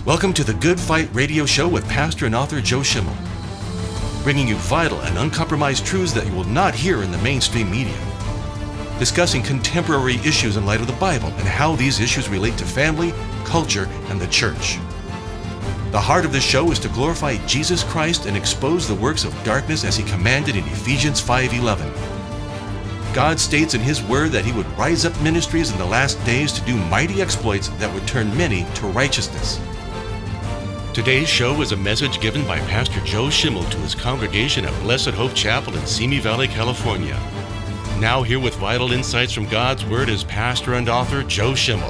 Welcome to the Good Fight Radio Show with pastor and author Joe Schimmel, bringing you vital and uncompromised truths that you will not hear in the mainstream media, discussing contemporary issues in light of the Bible and how these issues relate to family, culture, and the church. The heart of this show is to glorify Jesus Christ and expose the works of darkness as he commanded in Ephesians 5:11. God states in his word that he would rise up ministries in the last days to do mighty exploits that would turn many to righteousness. Today's show is a message given by Pastor Joe Schimmel to his congregation at Blessed Hope Chapel in Simi Valley, California. Now here with vital insights from God's Word is pastor and author Joe Schimmel.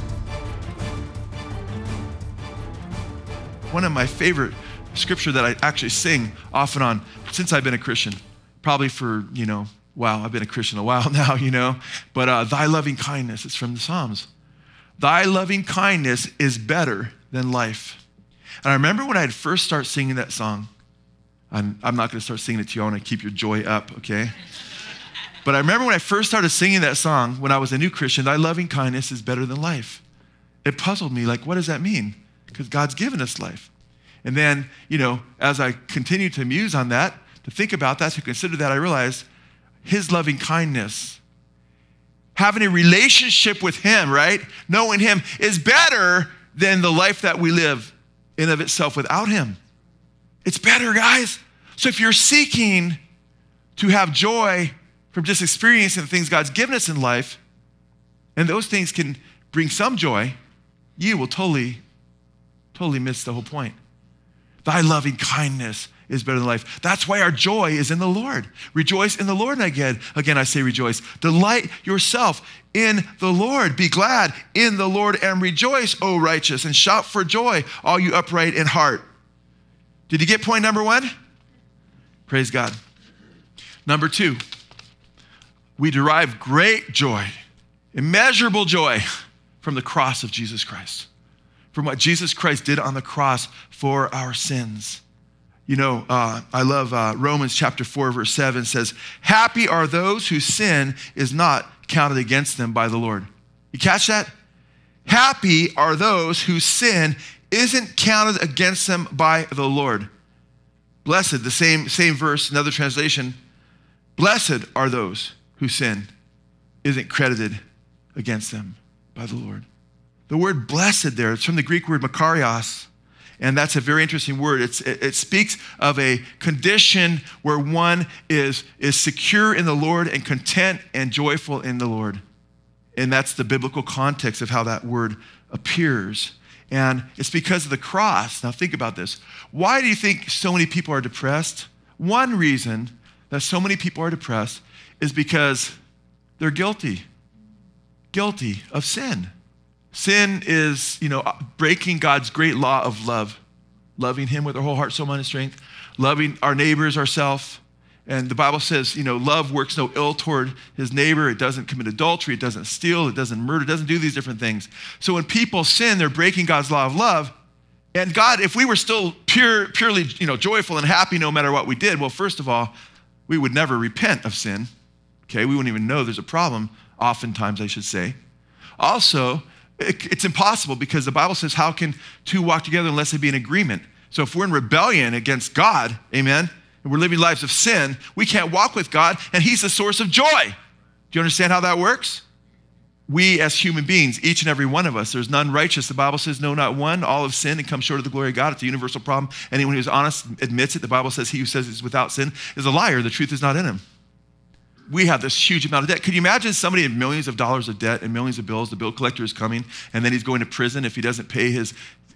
One of my favorite scripture that I actually sing off and on since I've been a Christian, probably for, wow, I've been a Christian a while now, but thy loving kindness, it's from the Psalms. Thy loving kindness is better than life. And I remember when I had first started singing that song, I'm not going to start singing it to you, I want to keep your joy up, okay? But I remember when I first started singing that song, when I was a new Christian, thy loving kindness is better than life. It puzzled me, like, what does that mean? Because God's given us life. And then, as I continued to muse on that, to think about that, to consider that, I realized his loving kindness, having a relationship with him, right? Knowing him is better than the life that we live in of itself without him. It's better, guys. So if you're seeking to have joy from just experiencing the things God's given us in life, and those things can bring some joy, you will totally miss the whole point. Thy loving kindness is better than life. That's why our joy is in the Lord. Rejoice in the Lord. And again, I say rejoice. Delight yourself in the Lord. Be glad in the Lord and rejoice, O righteous, and shout for joy, all you upright in heart. Did you get point number one? Praise God. Number two, we derive great joy, immeasurable joy from the cross of Jesus Christ, from what Jesus Christ did on the cross for our sins. I love Romans chapter 4, verse 7 says, happy are those whose sin is not counted against them by the Lord. You catch that? Happy are those whose sin isn't counted against them by the Lord. Blessed, the same verse, another translation. Blessed are those whose sin isn't credited against them by the Lord. The word blessed there, it's from the Greek word makarios, and that's a very interesting word. It speaks of a condition where one is secure in the Lord and content and joyful in the Lord. And that's the biblical context of how that word appears. And it's because of the cross. Now think about this. Why do you think so many people are depressed? One reason that so many people are depressed is because they're guilty of sin. Sin is, breaking God's great law of love, loving him with our whole heart, soul, mind, and strength, loving our neighbors, ourselves. And the Bible says, love works no ill toward his neighbor. It doesn't commit adultery. It doesn't steal. It doesn't murder. It doesn't do these different things. So when people sin, they're breaking God's law of love. And God, if we were still purely, joyful and happy no matter what we did, well, first of all, we would never repent of sin. Okay, we wouldn't even know there's a problem, oftentimes I should say. Also, it's impossible because the Bible says, how can two walk together unless they be in agreement? So if we're in rebellion against God, amen, and we're living lives of sin, we can't walk with God, and he's the source of joy. Do you understand how that works? We as human beings, each and every one of us, there's none righteous. The Bible says, no, not one. All have sinned and come short of the glory of God. It's a universal problem. Anyone who's honest admits it. The Bible says he who says he's without sin is a liar. The truth is not in him. We have this huge amount of debt. Can you imagine somebody in millions of dollars of debt and millions of bills? The bill collector is coming, and then he's going to prison if he doesn't pay his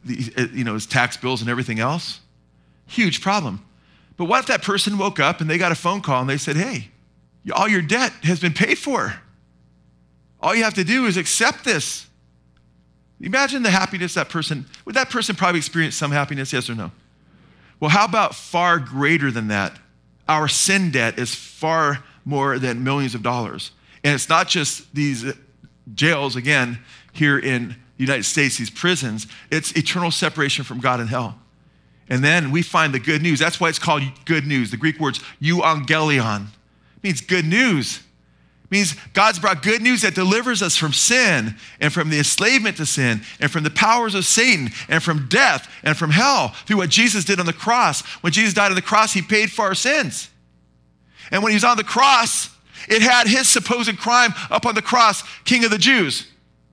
tax bills and everything else? Huge problem. But what if that person woke up and they got a phone call and they said, hey, all your debt has been paid for. All you have to do is accept this. Imagine the happiness would that person probably experience some happiness, yes or no? Well, how about far greater than that? Our sin debt is far more than millions of dollars. And it's not just these jails, again, here in the United States, these prisons. It's eternal separation from God in hell. And then we find the good news. That's why it's called good news. The Greek words euangelion means good news. It means God's brought good news that delivers us from sin and from the enslavement to sin and from the powers of Satan and from death and from hell through what Jesus did on the cross. When Jesus died on the cross, he paid for our sins. And when he was on the cross, it had his supposed crime up on the cross, King of the Jews.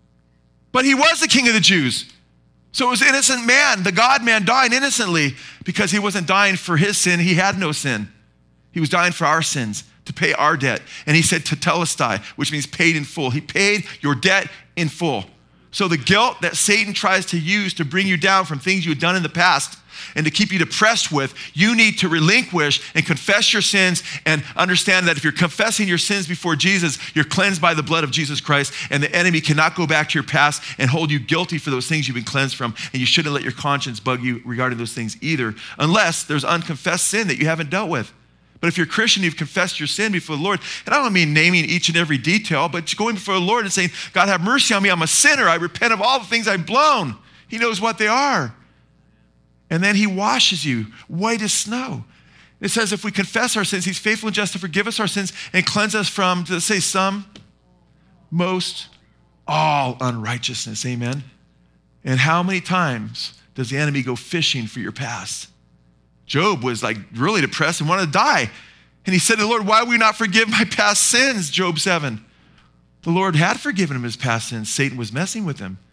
But he was the King of the Jews. So it was innocent man, the God-man, dying innocently because he wasn't dying for his sin. He had no sin. He was dying for our sins, to pay our debt. And he said tetelestai, which means paid in full. He paid your debt in full. So the guilt that Satan tries to use to bring you down from things you had done in the past and to keep you depressed with, you need to relinquish and confess your sins and understand that if you're confessing your sins before Jesus, you're cleansed by the blood of Jesus Christ, and the enemy cannot go back to your past and hold you guilty for those things you've been cleansed from, and you shouldn't let your conscience bug you regarding those things either, unless there's unconfessed sin that you haven't dealt with. But if you're a Christian, you've confessed your sin before the Lord. And I don't mean naming each and every detail, but going before the Lord and saying, God, have mercy on me. I'm a sinner. I repent of all the things I've blown. He knows what they are. And then he washes you white as snow. It says if we confess our sins, he's faithful and just to forgive us our sins and cleanse us from, does it say some, most, all unrighteousness. Amen. And how many times does the enemy go fishing for your past? Job was like really depressed and wanted to die. And he said to the Lord, why will you not forgive my past sins? Job 7. The Lord had forgiven him his past sins. Satan was messing with him.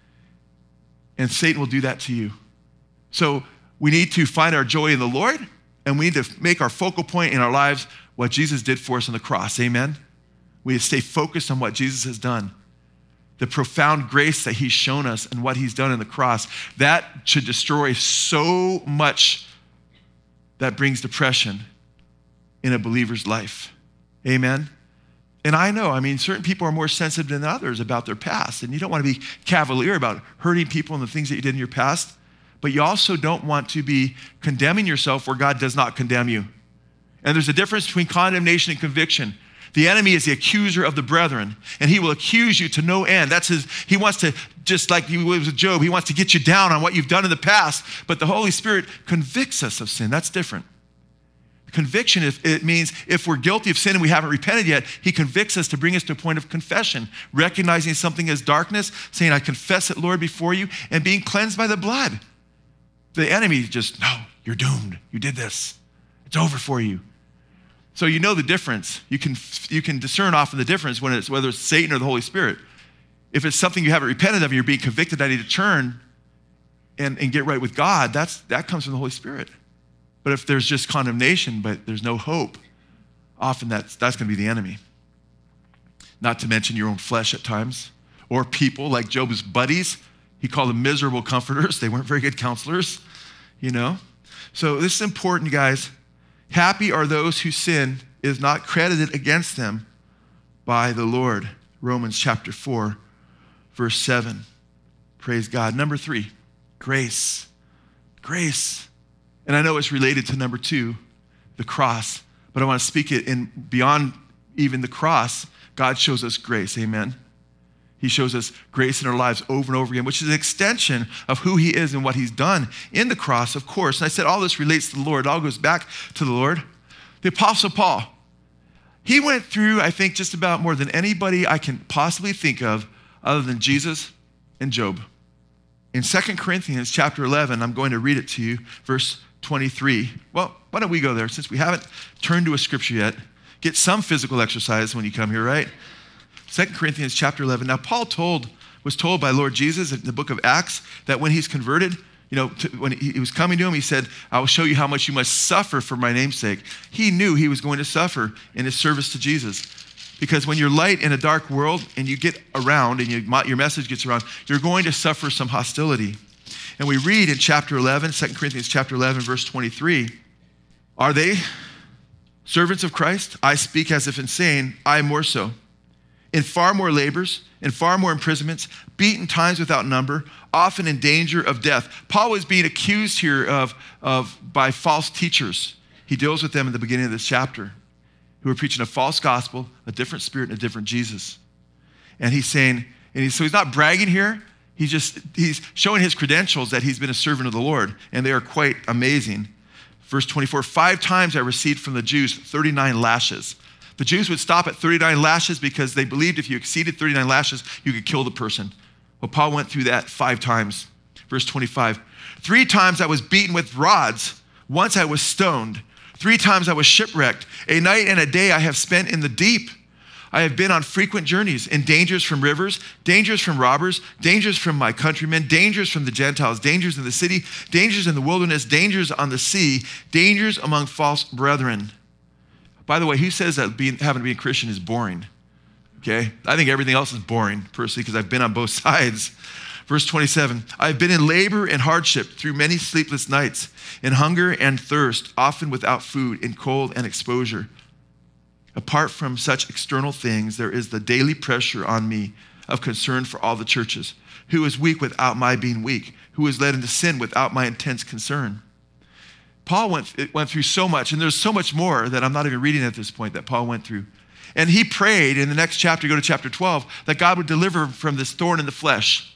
And Satan will do that to you. So we need to find our joy in the Lord, and we need to make our focal point in our lives what Jesus did for us on the cross. Amen? We need to stay focused on what Jesus has done. The profound grace that he's shown us and what he's done on the cross. That should destroy so much that brings depression in a believer's life. Amen? And I know, certain people are more sensitive than others about their past, and you don't want to be cavalier about hurting people and the things that you did in your past, but you also don't want to be condemning yourself where God does not condemn you. And there's a difference between condemnation and conviction. The enemy is the accuser of the brethren, and he will accuse you to no end. He wants to, just like he was with Job, he wants to get you down on what you've done in the past, but the Holy Spirit convicts us of sin. That's different. Conviction, it means if we're guilty of sin and we haven't repented yet, he convicts us to bring us to a point of confession, recognizing something as darkness, saying, I confess it, Lord, before you, and being cleansed by the blood. The enemy just, no, you're doomed. You did this. It's over for you. So you know the difference. You can discern often the difference whether it's Satan or the Holy Spirit. If it's something you haven't repented of and you're being convicted, I need to turn and get right with God, that comes from the Holy Spirit. But if there's just condemnation, but there's no hope, often that's going to be the enemy. Not to mention your own flesh at times, or people like Job's buddies. He called them miserable comforters. They weren't very good counselors, So this is important, guys. Happy are those whose sin is not credited against them by the Lord. Romans chapter 4, verse 7. Praise God. Number 3, grace. Grace. And I know it's related to number 2, the cross, but I want to speak it in beyond even the cross. God shows us grace. Amen. He shows us grace in our lives over and over again, which is an extension of who he is and what he's done in the cross, of course. And I said all this relates to the Lord. It all goes back to the Lord. The Apostle Paul, he went through, I think, just about more than anybody I can possibly think of other than Jesus and Job. In 2 Corinthians chapter 11, I'm going to read it to you, verse 23. Well, why don't we go there since we haven't turned to a scripture yet. Get some physical exercise when you come here, right? 2 Corinthians chapter 11. Now, Paul was told by Lord Jesus in the book of Acts that when he's converted, when he was coming to him, he said, I will show you how much you must suffer for my name's sake. He knew he was going to suffer in his service to Jesus. Because when you're light in a dark world and you get around and your message gets around, you're going to suffer some hostility. And we read in chapter 11, 2 Corinthians chapter 11, verse 23, are they servants of Christ? I speak as if insane, I more so. In far more labors, in far more imprisonments, beaten times without number, often in danger of death. Paul was being accused here by false teachers. He deals with them in the beginning of this chapter, who are preaching a false gospel, a different spirit, and a different Jesus. And he's saying, so he's not bragging here. He's showing his credentials that he's been a servant of the Lord, and they are quite amazing. Verse 24, 5 times I received from the Jews 39 lashes. The Jews would stop at 39 lashes because they believed if you exceeded 39 lashes, you could kill the person. Well, Paul went through that 5 times. Verse 25, 3 times I was beaten with rods. Once I was stoned. 3 times I was shipwrecked. A night and a day I have spent in the deep. I have been on frequent journeys, in dangers from rivers, dangers from robbers, dangers from my countrymen, dangers from the Gentiles, dangers in the city, dangers in the wilderness, dangers on the sea, dangers among false brethren. By the way, who says that having to be a Christian is boring? Okay, I think everything else is boring, personally, because I've been on both sides. Verse 27, I've been in labor and hardship through many sleepless nights, in hunger and thirst, often without food, in cold and exposure. Apart from such external things, there is the daily pressure on me of concern for all the churches. Who is weak without my being weak? Who is led into sin without my intense concern? Paul went through so much, and there's so much more that I'm not even reading at this point that Paul went through. And he prayed in the next chapter, go to chapter 12, that God would deliver him from this thorn in the flesh.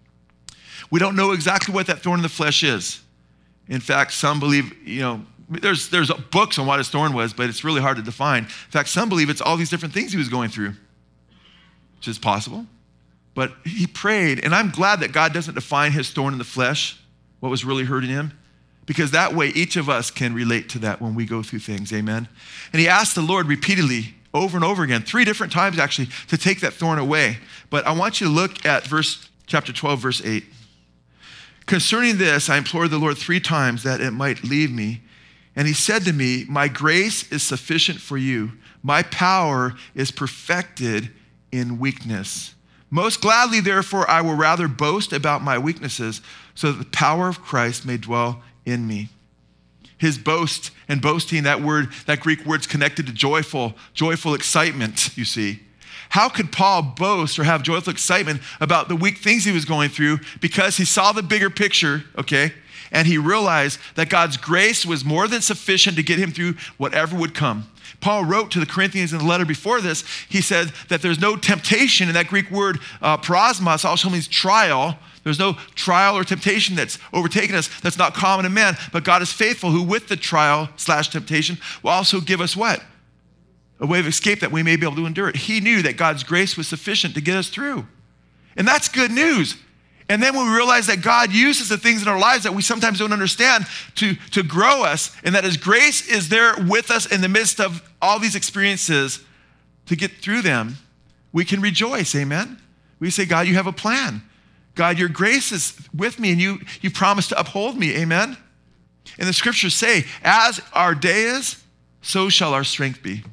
We don't know exactly what that thorn in the flesh is. In fact, some believe, there's books on what his thorn was, but it's really hard to define. In fact, some believe it's all these different things he was going through, which is possible. But he prayed, and I'm glad that God doesn't define his thorn in the flesh, what was really hurting him, because that way each of us can relate to that when we go through things, amen? And he asked the Lord repeatedly, over and over again, 3 different times actually, to take that thorn away. But I want you to look at chapter 12, verse 8. Concerning this, I implored the Lord 3 times that it might leave me. And he said to me, my grace is sufficient for you. My power is perfected in weakness. Most gladly, therefore, I will rather boast about my weaknesses so that the power of Christ may dwell in me. His boast and boasting, that Greek word's connected to joyful excitement, you see. How could Paul boast or have joyful excitement about the weak things he was going through? Because he saw the bigger picture, okay? And he realized that God's grace was more than sufficient to get him through whatever would come. Paul wrote to the Corinthians in the letter before this, he said that there's no temptation, and that Greek word parosmos also means trial. There's no trial or temptation that's overtaken us that's not common to man, but God is faithful, who with the trial/temptation will also give us what? A way of escape that we may be able to endure it. He knew that God's grace was sufficient to get us through. And that's good news. And then when we realize that God uses the things in our lives that we sometimes don't understand to grow us, and that his grace is there with us in the midst of all these experiences to get through them, we can rejoice, amen? We say, God, you have a plan. God, your grace is with me, and you promise to uphold me, amen? And the scriptures say, as our day is, so shall our strength be.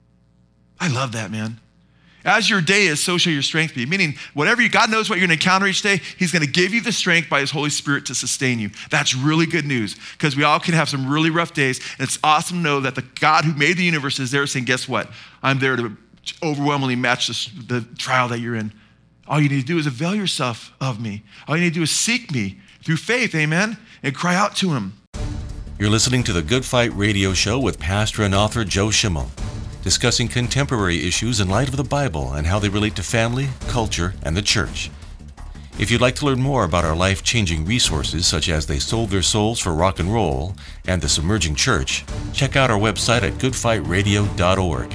I love that, man. As your day is, so shall your strength be. Meaning, God knows what you're going to encounter each day. He's going to give you the strength by his Holy Spirit to sustain you. That's really good news, because we all can have some really rough days. And it's awesome to know that the God who made the universe is there saying, guess what? I'm there to overwhelmingly match the trial that you're in. All you need to do is avail yourself of me. All you need to do is seek me through faith, amen? And cry out to him. You're listening to the Good Fight Radio Show with pastor and author Joe Schimmel, discussing contemporary issues in light of the Bible and how they relate to family, culture, and the church. If you'd like to learn more about our life-changing resources, such as They Sold Their Souls for Rock and Roll and The Submerging Church, check out our website at goodfightradio.org.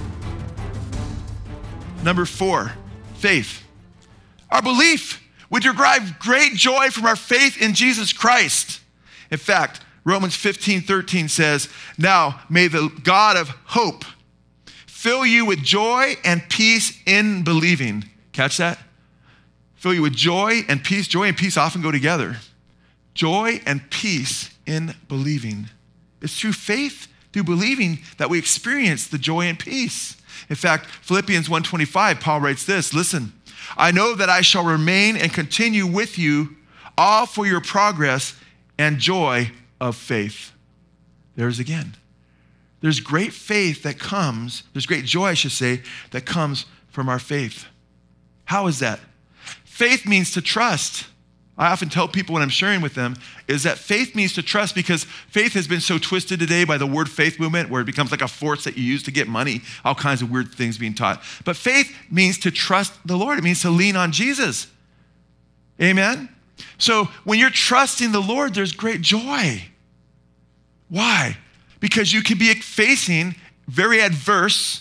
Number 4, faith. Our belief would derive great joy from our faith in Jesus Christ. In fact, Romans 15:13 says, now may the God of hope fill you with joy and peace in believing. Catch that? Fill you with joy and peace. Joy and peace often go together. Joy and peace in believing. It's through faith, through believing, that we experience the joy and peace. In fact, Philippians 1:25, Paul writes this, listen, I know that I shall remain and continue with you all for your progress and joy of faith. There's again. There's great faith that comes, there's great joy, I should say, that comes from our faith. How is that? Faith means to trust. I often tell people when I'm sharing with them is that faith means to trust, because faith has been so twisted today by the word faith movement, where it becomes like a force that you use to get money, all kinds of weird things being taught. But faith means to trust the Lord. It means to lean on Jesus. Amen? So when you're trusting the Lord, there's great joy. Why? Because you could be facing very adverse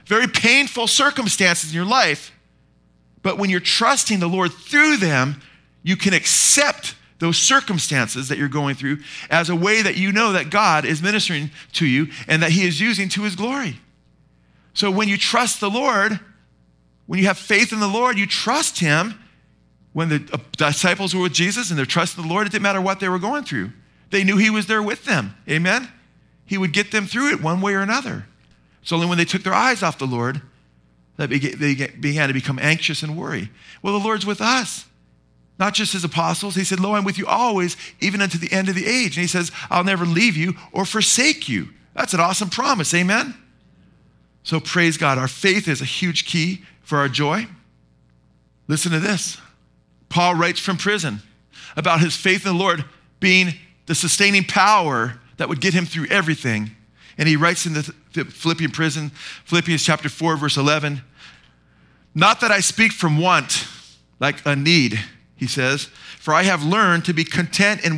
very painful circumstances in your life. But when you're trusting the Lord through them, you can accept those circumstances that you're going through as a way that you know that God is ministering to you and that he is using to his glory. So when you trust the Lord, when you have faith in the Lord, you trust him. When the disciples were with Jesus and they're trusting the Lord, it didn't matter what they were going through. They knew he was there with them. Amen? He would get them through it one way or another. It's only when they took their eyes off the Lord that they began to become anxious and worry. Well, the Lord's with us, not just as apostles. He said, lo, I'm with you always, even unto the end of the age. And he says, I'll never leave you or forsake you. That's an awesome promise. Amen? So praise God. Our faith is a huge key for our joy. Listen to this. Paul writes from prison about his faith in the Lord being the sustaining power that would get him through everything. And he writes in the Philippians chapter 4, verse 11, not that I speak from want, like a need, he says, for I have learned to be content in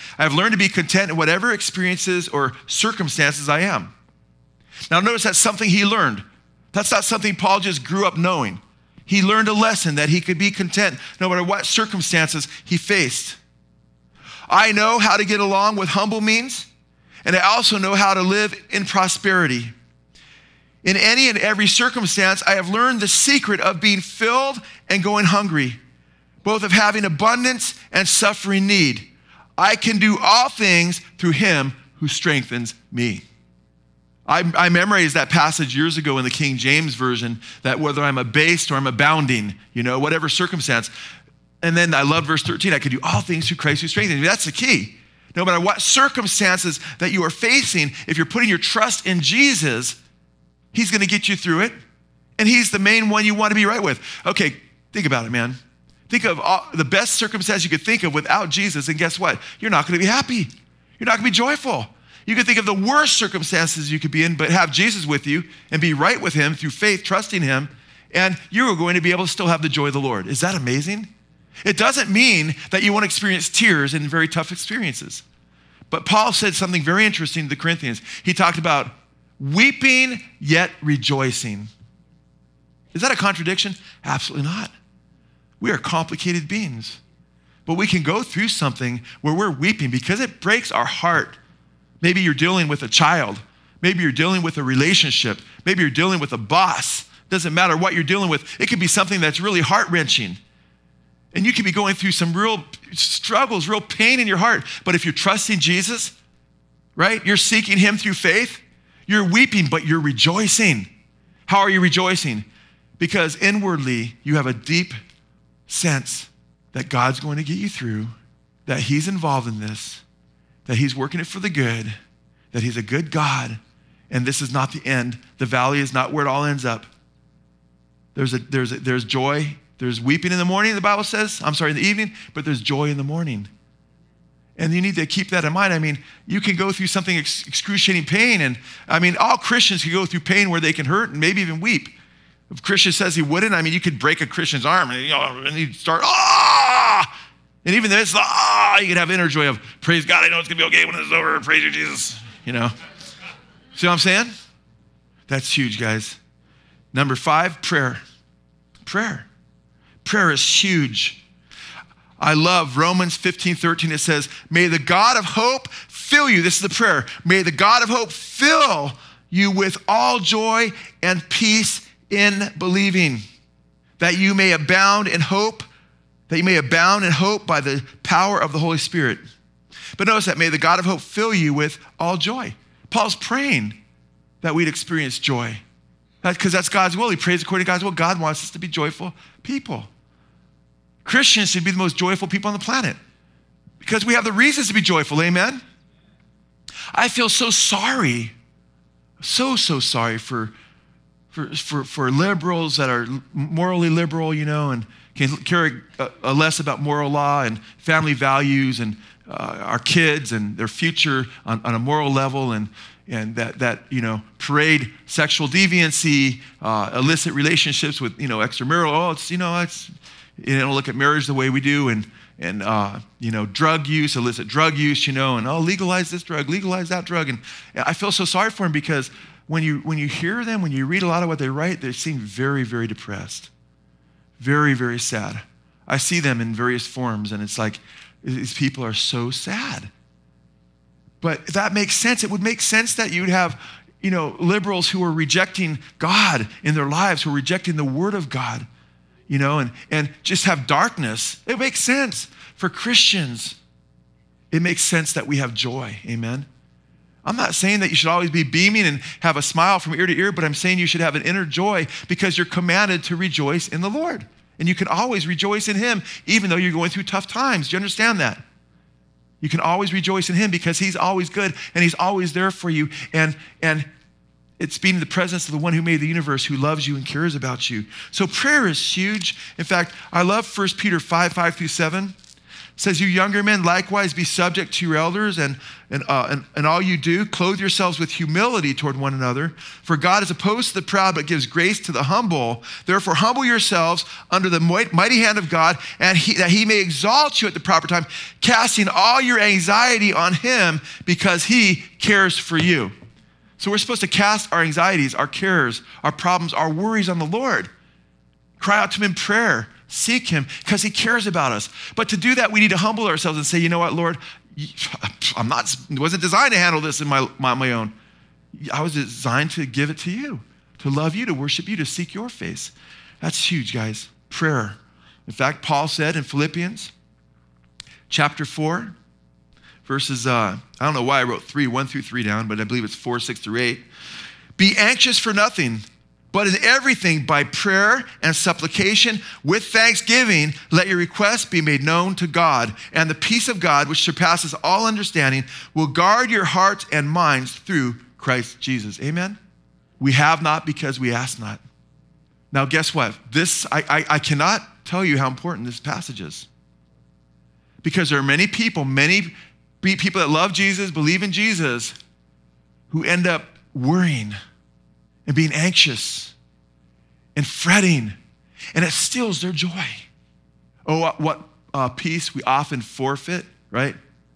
whatever experiences or circumstances I am. Now notice that's something he learned. That's not something Paul just grew up knowing. He learned a lesson that he could be content no matter what circumstances he faced. I know how to get along with humble means, and I also know how to live in prosperity. In any and every circumstance, I have learned the secret of being filled and going hungry, both of having abundance and suffering need. I can do all things through him who strengthens me. I memorized that passage years ago in the King James Version, that whether I'm abased or I'm abounding, whatever circumstance. And then I love verse 13, I can do all things through Christ who strengthens me. That's the key. No matter what circumstances that you are facing, if you're putting your trust in Jesus, he's going to get you through it. And he's the main one you want to be right with. Okay, think about it, man. Think of the best circumstance you could think of without Jesus, and guess what? You're not going to be happy. You're not going to be joyful. You could think of the worst circumstances you could be in, but have Jesus with you and be right with him through faith, trusting him, and you're going to be able to still have the joy of the Lord. Is that amazing? It doesn't mean that you won't experience tears in very tough experiences. But Paul said something very interesting to the Corinthians. He talked about weeping yet rejoicing. Is that a contradiction? Absolutely not. We are complicated beings. But we can go through something where we're weeping because it breaks our heart. Maybe you're dealing with a child. Maybe you're dealing with a relationship. Maybe you're dealing with a boss. Doesn't matter what you're dealing with. It could be something that's really heart-wrenching. And you could be going through some real struggles, real pain in your heart. But if you're trusting Jesus, right? You're seeking him through faith. You're weeping, but you're rejoicing. How are you rejoicing? Because inwardly, you have a deep sense that God's going to get you through, that he's involved in this, that he's working it for the good, that he's a good God, and this is not the end. The valley is not where it all ends up. There's joy. There's weeping in the morning, the Bible says. In the evening, but there's joy in the morning. And you need to keep that in mind. I mean, you can go through something excruciating pain, and all Christians can go through pain where they can hurt and maybe even weep. If a Christian says he wouldn't, you could break a Christian's arm and he'd start, ah! And even this, you could have inner joy of, praise God, I know it's going to be okay when it's over. Praise you, Jesus. See what I'm saying? That's huge, guys. Number 5, prayer. Prayer. Prayer is huge. I love Romans 15:13. It says, may the God of hope fill you. This is the prayer. May the God of hope fill you with all joy and peace in believing, that you may abound in hope, by the power of the Holy Spirit. But notice that, may the God of hope fill you with all joy. Paul's praying that we'd experience joy. Because that's God's will. He prays according to God's will. God wants us to be joyful people. Christians should be the most joyful people on the planet because we have the reasons to be joyful, amen? I feel so sorry, so sorry for liberals that are morally liberal, and can care less about moral law and family values and our kids and their future on a moral level, and that parade sexual deviancy, illicit relationships with extramarital. They don't look at marriage the way we do, and drug use, illicit drug use, and legalize this drug, legalize that drug, and I feel so sorry for them because when you hear them, when you read a lot of what they write, they seem very, very depressed. Very, very sad. I see them in various forms, and it's like, these people are so sad. But that makes sense. It would make sense that you'd have, liberals who are rejecting God in their lives, who are rejecting the word of God, and just have darkness. It makes sense. For Christians, it makes sense that we have joy. Amen. I'm not saying that you should always be beaming and have a smile from ear to ear, but I'm saying you should have an inner joy because you're commanded to rejoice in the Lord. And you can always rejoice in him, even though you're going through tough times. Do you understand that? You can always rejoice in him because he's always good and he's always there for you. And it's being in the presence of the one who made the universe, who loves you and cares about you. So prayer is huge. In fact, I love 1 Peter 5:5-7. It says, you younger men, likewise be subject to your elders, and all you do, clothe yourselves with humility toward one another. For God is opposed to the proud, but gives grace to the humble. Therefore, humble yourselves under the mighty hand of God, and that he may exalt you at the proper time, casting all your anxiety on him because he cares for you. So we're supposed to cast our anxieties, our cares, our problems, our worries on the Lord. Cry out to him in prayer. Seek him because he cares about us. But to do that, we need to humble ourselves and say, you know what, Lord, wasn't designed to handle this in my own. I was designed to give it to you, to love you, to worship you, to seek your face. That's huge, guys. Prayer. In fact, Paul said in Philippians chapter 4, verses, I don't know why I wrote 1-3 down, but I believe it's 4, 6-8. Be anxious for nothing, but in everything, by prayer and supplication, with thanksgiving, let your requests be made known to God. And the peace of God, which surpasses all understanding, will guard your hearts and minds through Christ Jesus. Amen? We have not because we ask not. Now, guess what? I cannot tell you how important this passage is. Because there are many people that love Jesus, believe in Jesus, who end up worrying and being anxious and fretting, and it steals their joy. Oh, what peace we often forfeit, right?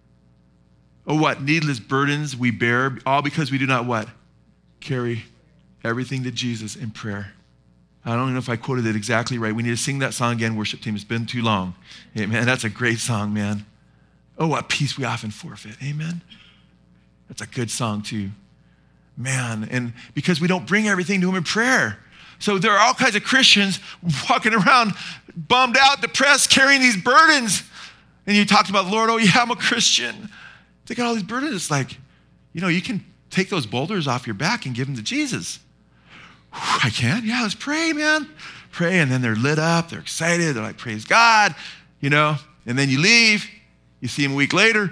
Oh, what needless burdens we bear, all because we do not what? Carry everything to Jesus in prayer. I don't even know if I quoted it exactly right. We need to sing that song again, worship team. It's been too long. Amen. That's a great song, man. Oh, what peace we often forfeit. Amen. That's a good song too. Man, and because we don't bring everything to him in prayer. So there are all kinds of Christians walking around bummed out, depressed, carrying these burdens. And you talked about, Lord, oh yeah, I'm a Christian. They got all these burdens. It's like, you can take those boulders off your back and give them to Jesus. I can? Yeah, let's pray, man. Pray, and then they're lit up. They're excited. They're like, praise God, and then you leave. You see him a week later.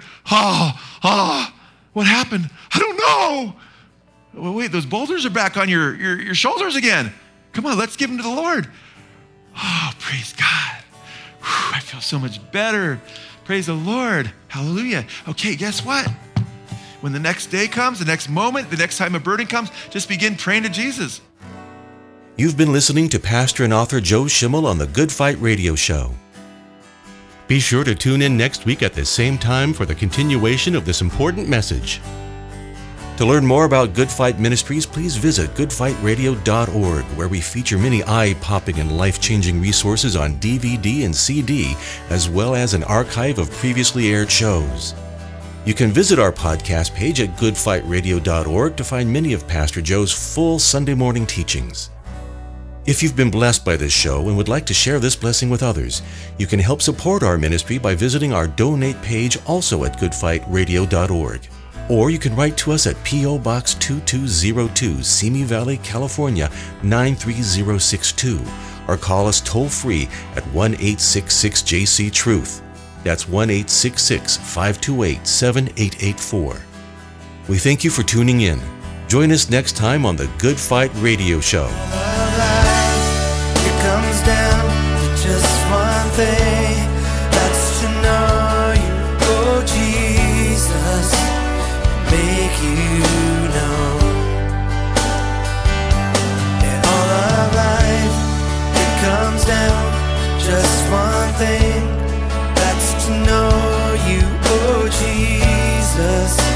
What happened? I don't know. Well, wait, those boulders are back on your shoulders again. Come on, let's give them to the Lord. Oh, praise God. Whew, I feel so much better. Praise the Lord. Hallelujah. Okay, guess what? When the next day comes, the next moment, the next time a burden comes, just begin praying to Jesus. You've been listening to pastor and author Joe Schimmel on the Good Fight Radio Show. Be sure to tune in next week at the same time for the continuation of this important message. To learn more about Good Fight Ministries, please visit goodfightradio.org, where we feature many eye-popping and life-changing resources on DVD and CD, as well as an archive of previously aired shows. You can visit our podcast page at goodfightradio.org to find many of Pastor Joe's full Sunday morning teachings. If you've been blessed by this show and would like to share this blessing with others, you can help support our ministry by visiting our donate page also at goodfightradio.org. Or you can write to us at P.O. Box 2202, Simi Valley, California, 93062, or call us toll-free at 1-866-JC-TRUTH. That's 1-866-528-7884. We thank you for tuning in. Join us next time on the Good Fight Radio Show. It comes down to just one thing, that's to know you, oh Jesus, make you know. In all of life, it comes down to just one thing, that's to know you, oh Jesus.